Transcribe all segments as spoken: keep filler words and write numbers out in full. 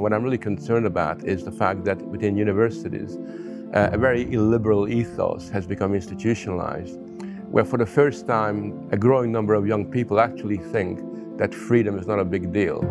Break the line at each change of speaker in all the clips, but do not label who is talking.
what I'm really concerned about is the fact that within universities, uh, a very illiberal ethos has become institutionalized, where for the first time, a growing number of young people actually think that freedom is not a big deal.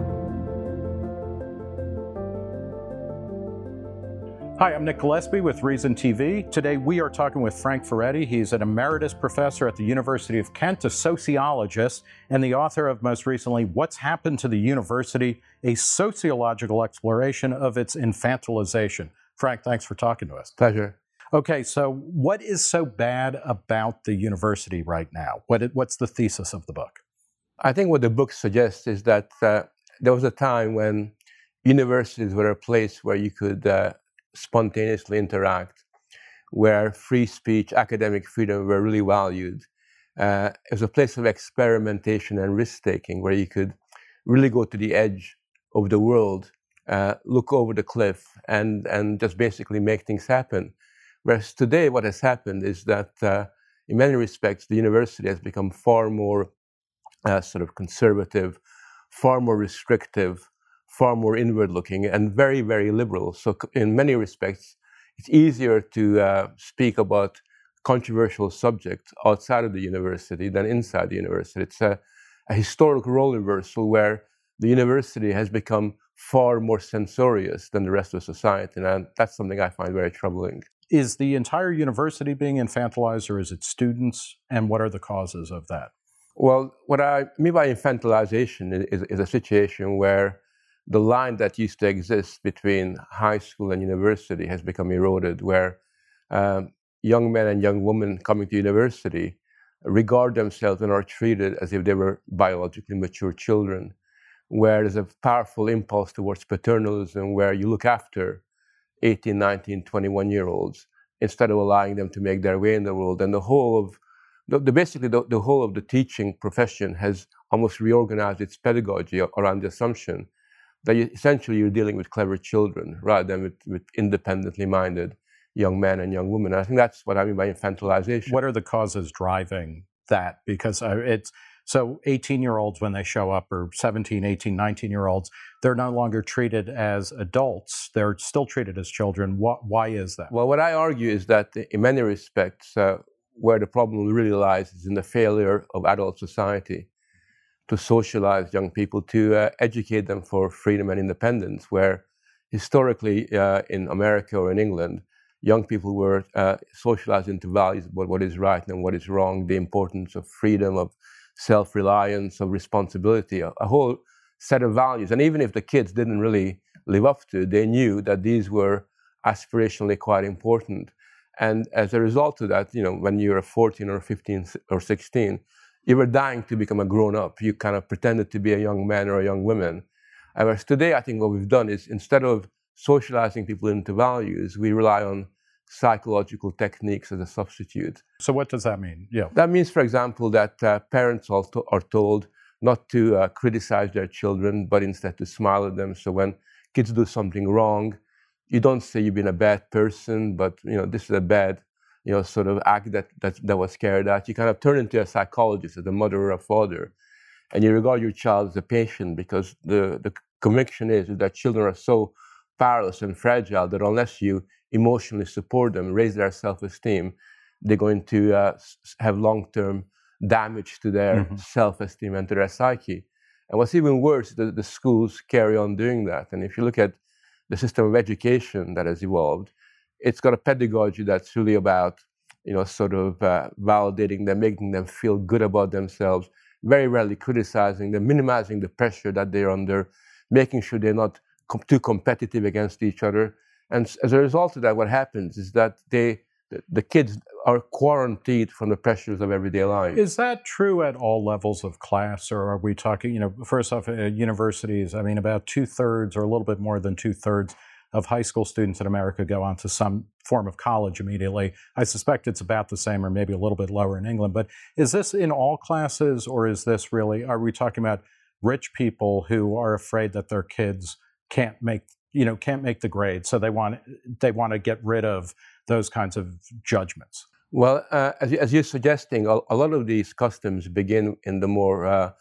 Hi, I'm Nick Gillespie with Reason T V. Today we are talking with Frank Furedi. He's an emeritus professor at the University of Kent, a sociologist, and the author of most recently, What's Happened to the University, a sociological exploration of its infantilization. Frank, thanks for talking to us.
Pleasure.
Okay, so what is so bad about the university right now? What, what's the thesis of the book?
I think what the book suggests is that uh, there was a time when universities were a place where you could uh, spontaneously interact, where free speech, academic freedom were really valued. Uh, it was a place of experimentation and risk-taking, where you could really go to the edge of the world, uh, look over the cliff, and, and just basically make things happen. Whereas today, what has happened is that, uh, in many respects, the university has become far more uh, sort of conservative, far more restrictive, far more inward-looking, and very, very liberal. So in many respects, it's easier to uh, speak about controversial subjects outside of the university than inside the university. It's a, a historic role reversal where the university has become far more censorious than the rest of society, and that's something I find very troubling.
Is the entire university being infantilized, or is it students, and what are the causes of that?
Well, what I mean by infantilization is, is a situation where the line that used to exist between high school and university has become eroded, where um, young men and young women coming to university regard themselves and are treated as if they were biologically mature children, where there's a powerful impulse towards paternalism, where you look after eighteen, nineteen, twenty-one-year-olds instead of allowing them to make their way in the world. And the whole of, the, the basically the, the whole of the teaching profession has almost reorganized its pedagogy around the assumption that you, essentially you're dealing with clever children rather than with, with independently minded young men and young women. And I think that's what I mean by infantilization.
What are the causes driving that? Because uh, it's, so eighteen-year-olds when they show up, or seventeen, eighteen, nineteen-year-olds, they're no longer treated as adults. They're still treated as children. Why, why is that?
Well, what I argue is that in many respects, uh, where the problem really lies is in the failure of adult society to socialize young people, to uh, educate them for freedom and independence, where historically uh, in America or in England, young people were uh, socialized into values about what is right and what is wrong, the importance of freedom, of self-reliance, of responsibility, a, a whole set of values. And even if the kids didn't really live up to it, they knew that these were aspirationally quite important. And as a result of that, you know, when you're fourteen or fifteen or sixteen, you were dying to become a grown-up. You kind of pretended to be a young man or a young woman. Whereas today, I think what we've done is, instead of socializing people into values, we rely on psychological techniques as a substitute.
So what does that mean? Yeah.
That means, for example, that uh, parents also are told not to uh, criticize their children, but instead to smile at them. So when kids do something wrong, you don't say you've been a bad person, but you know, this is a bad, you know, sort of act that, that, that was carried out. You kind of turn into a psychologist, as a mother or a father, and you regard your child as a patient, because the, the conviction is that children are so powerless and fragile that unless you emotionally support them, raise their self-esteem, they're going to uh, have long-term damage to their mm-hmm. self-esteem and to their psyche. And what's even worse is that the schools carry on doing that. And if you look at the system of education that has evolved, it's got a pedagogy that's really about, you know, sort of uh, validating them, making them feel good about themselves, very rarely criticizing them, minimizing the pressure that they're under, making sure they're not com- too competitive against each other. And as a result of that, what happens is that they, the, the kids are quarantined from the pressures of everyday life.
Is that true at all levels of class, or are we talking, you know, first off, uh, universities, I mean, about two-thirds or a little bit more than two-thirds of high school students in America go on to some form of college immediately. I suspect it's about the same or maybe a little bit lower in England. But is this in all classes, or is this really, are we talking about rich people who are afraid that their kids can't make, you know, can't make the grade, so they want they want to get rid of those kinds of judgments?
Well, uh, as, as you're suggesting, a, a lot of these customs begin in the more uh,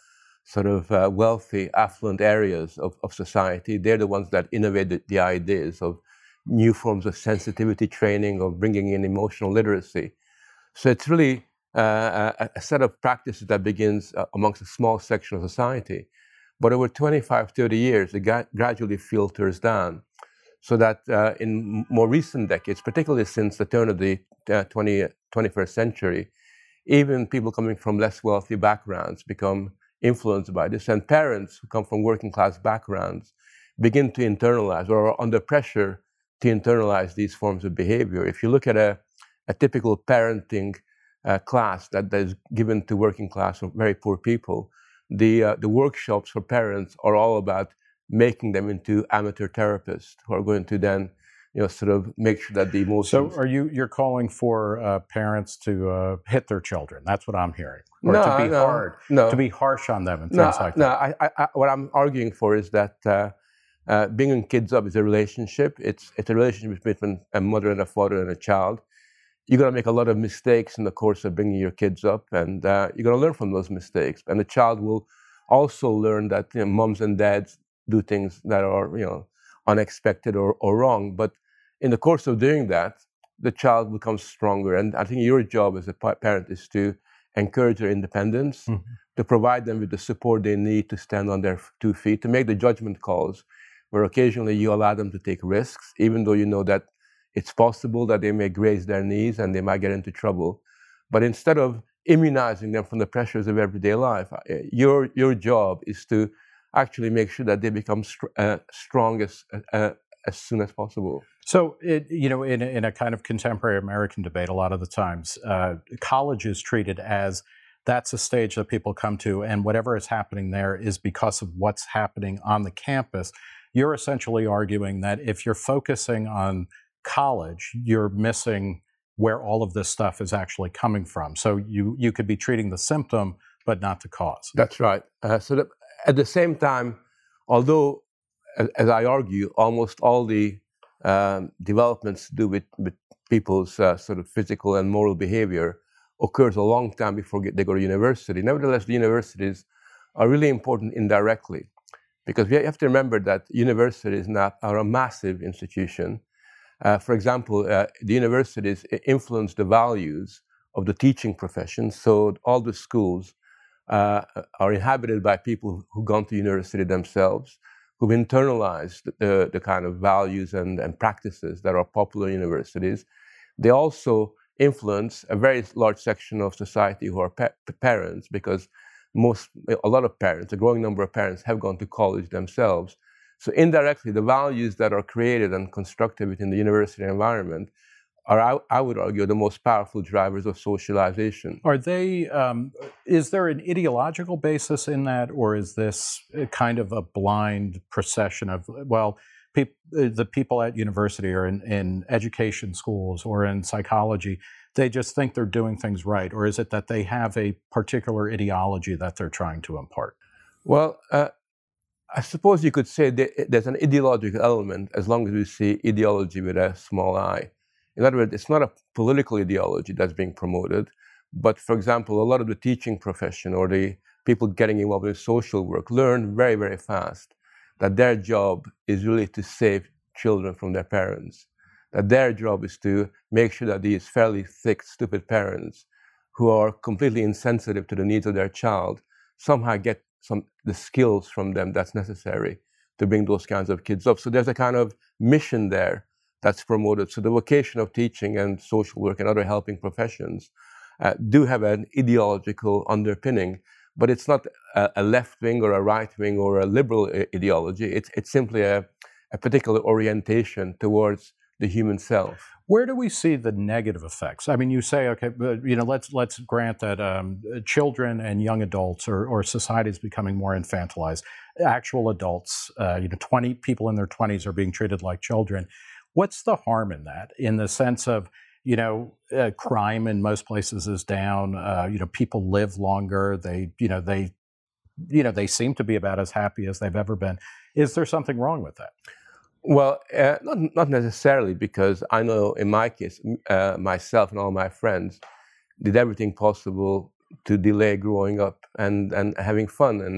sort of uh, wealthy, affluent areas of, of society. They're the ones that innovated the ideas of new forms of sensitivity training, of bringing in emotional literacy. So it's really uh, a, a set of practices that begins uh, amongst a small section of society. But over twenty-five, thirty years, it gra- gradually filters down. So that uh, in more recent decades, particularly since the turn of the uh, twentieth, twenty-first century, even people coming from less wealthy backgrounds become influenced by this. And parents who come from working class backgrounds begin to internalize or are under pressure to internalize these forms of behavior. If you look at a, a typical parenting uh, class that, that is given to working class or very poor people, the, uh, the workshops for parents are all about making them into amateur therapists who are going to then, you know, sort of make sure that the emotions.
So, are you you're calling for uh, parents to uh, hit their children? That's what I'm hearing, or
no,
to be
no,
hard,
no,
to be harsh on them, and
no,
things like
no.
that.
I, I, what I'm arguing for is that uh, uh, bringing kids up is a relationship. It's it's a relationship between a mother and a father and a child. You're going to make a lot of mistakes in the course of bringing your kids up, and uh, you're going to learn from those mistakes. And the child will also learn that, you know, moms and dads do things that are, you know, unexpected or, or wrong. But in the course of doing that, the child becomes stronger. And I think your job as a parent is to encourage their independence,
Mhm.
to provide them with the support they need to stand on their two feet, to make the judgment calls, where occasionally you allow them to take risks, even though you know that it's possible that they may graze their knees and they might get into trouble. But instead of immunizing them from the pressures of everyday life, your, your job is to actually make sure that they become str- uh, strong as, uh, as soon as possible.
So, it, you know, in, a- in a kind of contemporary American debate, a lot of the times, uh, college is treated as that's a stage that people come to, and whatever is happening there is because of what's happening on the campus. You're essentially arguing that if you're focusing on college, you're missing where all of this stuff is actually coming from. So you you could be treating the symptom, but not the cause.
That's right. Uh, so that at the same time, although, as, as I argue, almost all the um, developments to do with, with people's uh, sort of physical and moral behavior occurs a long time before they go to university. Nevertheless, the universities are really important indirectly, because we have to remember that universities now are a massive institution. Uh, for example, uh, the universities influence the values of the teaching profession. So all the schools uh, are inhabited by people who've gone to university themselves, who've internalized the, the kind of values and, and practices that are popular in universities. They also influence a very large section of society who are pa- parents, because most, a lot of parents, a growing number of parents, have gone to college themselves. So indirectly, the values that are created and constructed within the university environment are, I, I would argue, the most powerful drivers of socialization.
Are they? Um, is there an ideological basis in that, or is this a kind of a blind procession of, well, peop, the people at university or in, in education schools or in psychology, they just think they're doing things right, or is it that they have a particular ideology that they're trying to impart?
Well, uh, I suppose you could say that there's an ideological element, as long as we see ideology with a small I. In other words, it's not a political ideology that's being promoted, but, for example, a lot of the teaching profession or the people getting involved in social work learn very, very fast that their job is really to save children from their parents, that their job is to make sure that these fairly thick, stupid parents who are completely insensitive to the needs of their child somehow get some the skills from them that's necessary to bring those kinds of kids up. So there's a kind of mission there that's promoted. So the vocation of teaching and social work and other helping professions uh, do have an ideological underpinning, but it's not a, a left wing or a right wing or a liberal ideology. It's it's simply a, a particular orientation towards the human self.
Where do we see the negative effects? I mean, you say, okay, but, you know, let's let's grant that um, children and young adults or, or society is becoming more infantilized. Actual adults, uh, you know, twenty people in their twenties are being treated like children. What's the harm in that? In the sense of, you know, uh, crime in most places is down. Uh, you know, people live longer. They, you know, they, you know, they seem to be about as happy as they've ever been. Is there something wrong with that?
Well, uh, not not necessarily, because I know in my case, uh, myself and all my friends did everything possible to delay growing up and, and having fun. And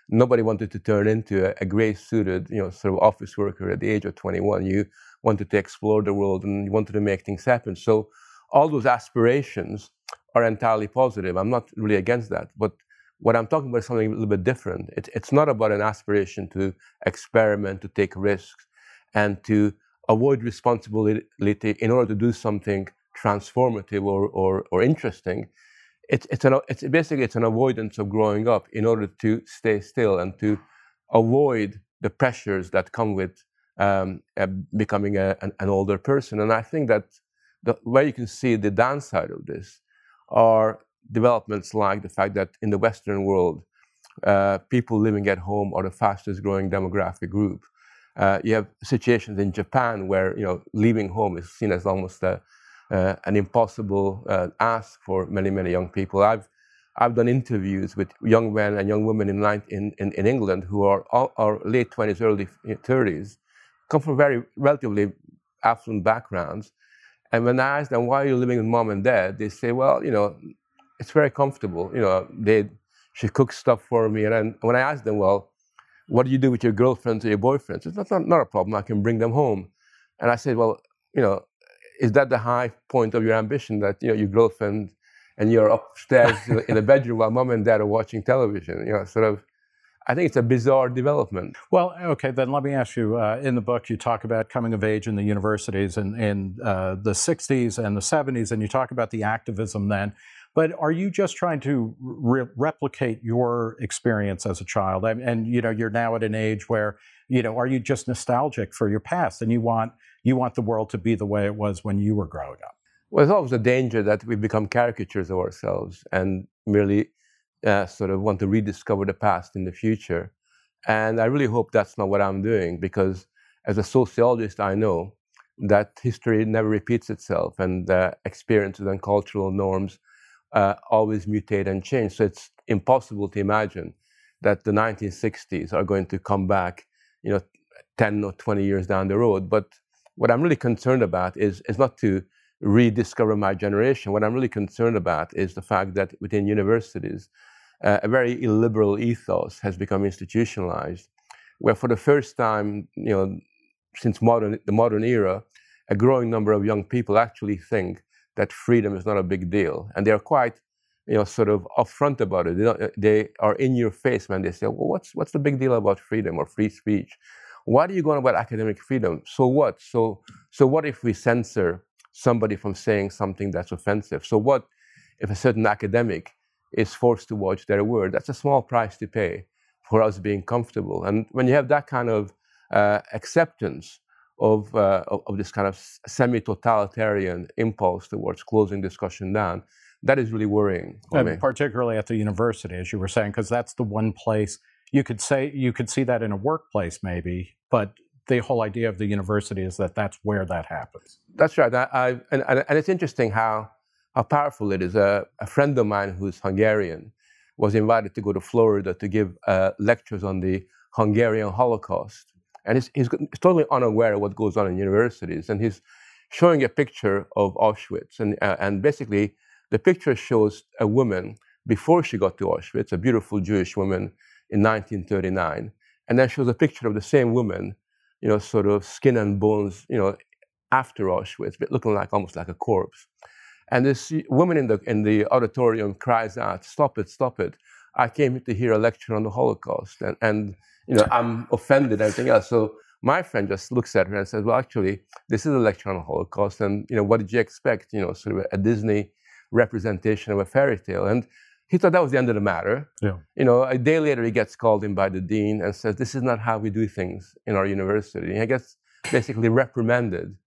Nobody wanted to turn into a, a gray-suited, you know, sort of office worker at the age of twenty-one. You wanted to explore the world and you wanted to make things happen. So all those aspirations are entirely positive. I'm not really against that. But what I'm talking about is something a little bit different. It, it's not about an aspiration to experiment, to take risks, and to avoid responsibility in order to do something transformative or, or, or interesting. It's, it's, an, it's basically it's an avoidance of growing up in order to stay still and to avoid the pressures that come with um, uh, becoming a, an, an older person. And I think that the, where you can see the downside of this are developments like the fact that in the Western world, uh, people living at home are the fastest growing demographic group. Uh, you have situations in Japan where, you know, leaving home is seen as almost a, uh, an impossible uh, ask for many, many young people. I've I've done interviews with young men and young women in in, in, in England who are all, are late twenties, early thirties, come from very relatively affluent backgrounds. And when I ask them, why are you living with mom and dad? They say, well, you know, it's very comfortable. You know, they, she cooks stuff for me. And then when I ask them, well, what do you do with your girlfriends or your boyfriends? It's not, not, not a problem. I can bring them home. And I said, well, you know, is that the high point of your ambition, that, you know, your girlfriend and you're upstairs in the bedroom while mom and dad are watching television? You know, sort of, I think it's a bizarre development.
Well, okay, then let me ask you, uh, in the book you talk about coming of age in the universities in, in uh, the sixties and the seventies, and you talk about the activism then. But are you just trying to re replicate your experience as a child? And, and, you know, you're now at an age where, you know, are you just nostalgic for your past and you want, you want the world to be the way it was when you were growing up?
Well, there's always a danger that we become caricatures of ourselves and merely uh, sort of want to rediscover the past in the future. And I really hope that's not what I'm doing, because as a sociologist, I know that history never repeats itself, and uh, experiences and cultural norms Uh, always mutate and change. So it's impossible to imagine that the nineteen sixties are going to come back, you know, ten or twenty years down the road. But what I'm really concerned about is, is not to rediscover my generation. What I'm really concerned about is the fact that within universities, uh, a very illiberal ethos has become institutionalized, where for the first time, you know, since modern, the modern era, a growing number of young people actually think that freedom is not a big deal. And they're quite, you know, sort of upfront about it. They, don't, they are in your face when they say, well, what's, what's the big deal about freedom or free speech? Why are you going about academic freedom? So what? So, so what if we censor somebody from saying something that's offensive? So what if a certain academic is forced to watch their word? That's a small price to pay for us being comfortable. And when you have that kind of uh, acceptance Of, uh, of this kind of semi-totalitarian impulse towards closing discussion down, that is really worrying for
and
me.
Particularly at the university, as you were saying, because that's the one place you could say, you could see that in a workplace maybe, but the whole idea of the university is that that's where that happens.
That's right. I, I, and, and it's interesting how, how powerful it is. A, a friend of mine who's Hungarian was invited to go to Florida to give uh, lectures on the Hungarian Holocaust. And he's, he's totally unaware of what goes on in universities. And he's showing a picture of Auschwitz. And, uh, and basically, the picture shows a woman before she got to Auschwitz, a beautiful Jewish woman in nineteen thirty-nine. And then shows a picture of the same woman, you know, sort of skin and bones, you know, after Auschwitz, but looking like almost like a corpse. And this woman in the, in the auditorium cries out, "Stop it, stop it. I came here to hear a lecture on the Holocaust. And, and you know, I'm offended and everything else." So my friend just looks at her and says, well, actually, this is a lecture on the Holocaust. And, you know, what did you expect? You know, sort of a Disney representation of a fairy tale. And he thought that was the end of the matter.
Yeah.
You know, a day later, he gets called in by the dean and says, this is not how we do things in our university. And he gets basically reprimanded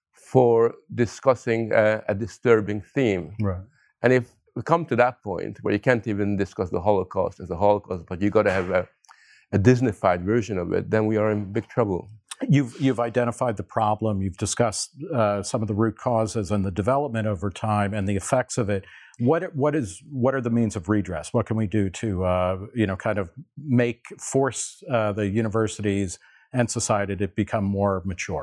for discussing a, a disturbing theme.
Right.
And if we come to that point where you can't even discuss the Holocaust as a Holocaust, but you got to have a a Disneyfied version of it, then we are in big trouble.
You've, you've identified the problem, you've discussed uh, some of the root causes and the development over time and the effects of it. What, what, is, what are the means of redress? What can we do to, uh, you know, kind of make, force uh, the universities and society to become more mature?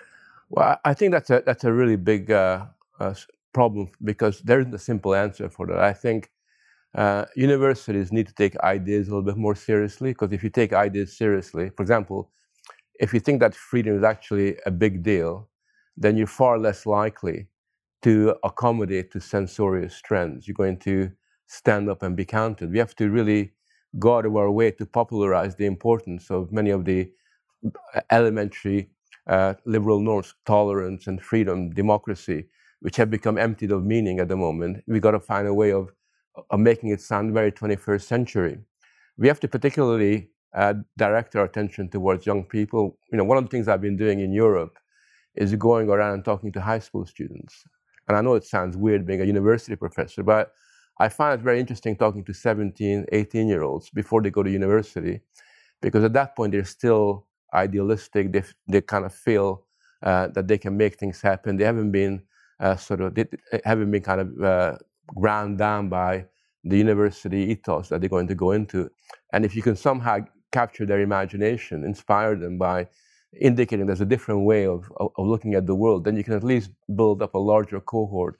Well, I think that's a, that's a really big uh, uh, problem, because there isn't a simple answer for that. I think Uh, universities need to take ideas a little bit more seriously, because if you take ideas seriously, for example, if you think that freedom is actually a big deal, then you're far less likely to accommodate to censorious trends. You're going to stand up and be counted. We have to really go out of our way to popularize the importance of many of the elementary uh, liberal norms, tolerance and freedom, democracy, which have become emptied of meaning at the moment. We've got to find a way of, of making it sound very twenty-first century. We have to particularly uh, direct our attention towards young people. You know, one of the things I've been doing in Europe is going around and talking to high school students. And I know it sounds weird being a university professor, but I find it very interesting talking to seventeen, eighteen year olds before they go to university, because at that point they're still idealistic. They, they kind of feel uh, that they can make things happen. They haven't been uh, sort of, they haven't been kind of uh, ground down by the university ethos that they're going to go into. And if you can somehow capture their imagination, inspire them by indicating there's a different way of, of, of looking at the world, then you can at least build up a larger cohort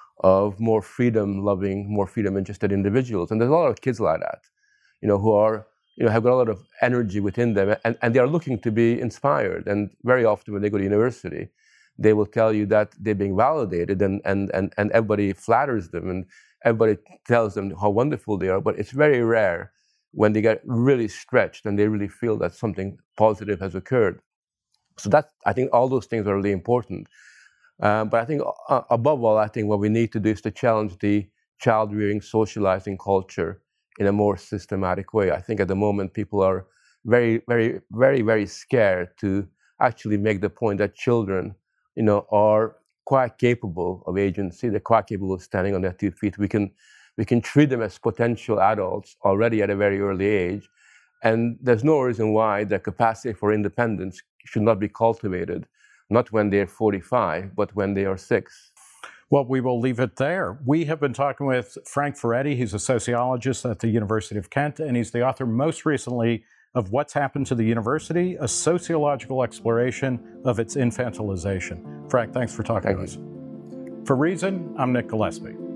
of more freedom-loving, more freedom-interested individuals. And there's a lot of kids like that, you know, who are, you know, have got a lot of energy within them, and, and they are looking to be inspired. And very often when they go to university, they will tell you that they're being validated, and, and, and, and everybody flatters them, and everybody tells them how wonderful they are. But it's very rare when they get really stretched and they really feel that something positive has occurred. So that, I think all those things are really important. Uh, but I think uh, above all, I think what we need to do is to challenge the child-rearing, socializing culture in a more systematic way. I think at the moment people are very, very, very, very scared to actually make the point that children, you know, are quite capable of agency. They're quite capable of standing on their two feet. We can, we can treat them as potential adults already at a very early age. And there's no reason why their capacity for independence should not be cultivated, not when they're forty-five, but when they are six.
Well, we will leave it there. We have been talking with Frank Furedi. He's a sociologist at the University of Kent, and he's the author most recently of What's Happened to the University, a sociological exploration of its infantilization. Frank, thanks for talking
Thank
to
you.
us. For Reason, I'm Nick Gillespie.